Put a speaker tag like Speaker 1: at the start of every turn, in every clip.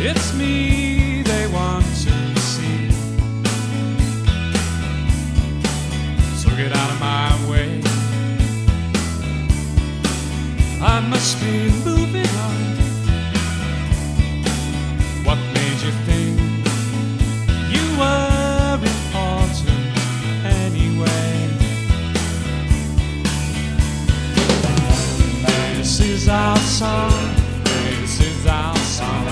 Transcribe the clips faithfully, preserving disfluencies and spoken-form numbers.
Speaker 1: It's me they want to see. So get out of my way. I must be moving on. What made you think you were important anyway? This is our song. This is our song.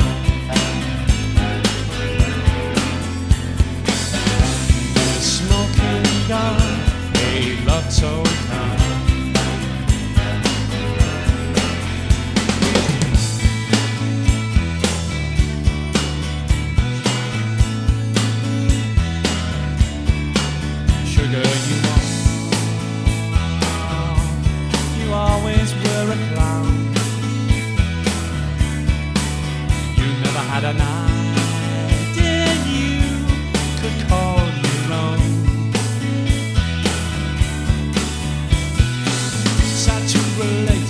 Speaker 1: The smoking gun made love so kind. Sugar, you know, you always were a clown. You never had a idea you could call your own. Sad to relate.